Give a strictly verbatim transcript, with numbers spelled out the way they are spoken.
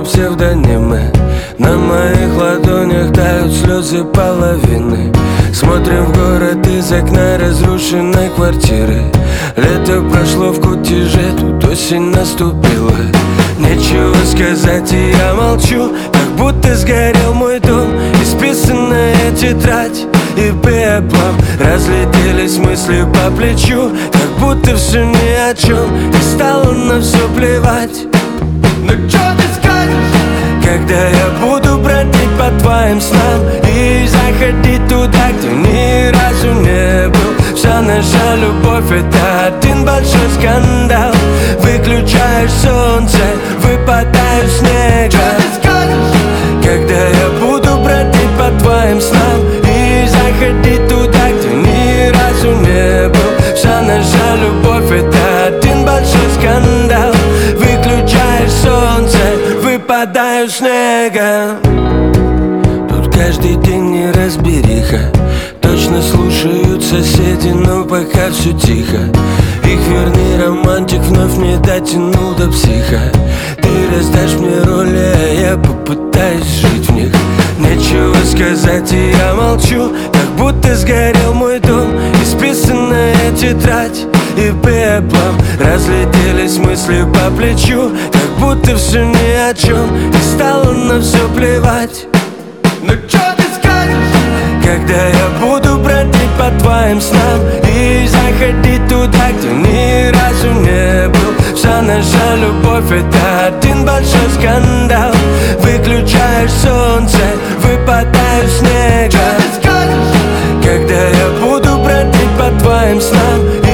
псевдонимы. На моих ладонях тают слезы половины. Смотрим в город из окна разрушенной квартиры. Лето прошло в кутеже, тут осень наступила. Нечего сказать, и я молчу, как будто сгорел мой дом. Исписанная тетрадь и пеплом разлетелись мысли по плечу, как будто все ни о чем, и стало на все плевать. Ну чё ты скажешь, когда я буду бродить по твоим снам и заходить туда, где ни разу не был? Вся наша любовь — это один большой скандал. Выключаешь солнце, выпадаю снега. Чё ты скажешь, когда я буду бродить по твоим снам и заходить туда, где ни разу не был? Вся наша любовь — это один большой скандал. Выключаешь солнце, выпадаю снега. Тут каждый день неразбериха. Точно слушают соседи, но пока все тихо. Их верный романтик вновь не дотянул до психа. Ты раздашь мне роли, а я попытаюсь жить в них. Нечего сказать, и я молчу, как будто сгорел мой дом. Исписанная тетрадь и пеплом разлетелись мысли по плечу, как будто все ни о чем, и стало на все плевать. Ну чё ты скажешь, когда я буду бродить по твоим снам и заходить туда, где ни разу не был? Вся наша любовь — это один большой скандал. Выключаешь солнце, выпадаю снега. Чё ты скажешь, когда я буду бродить по твоим снам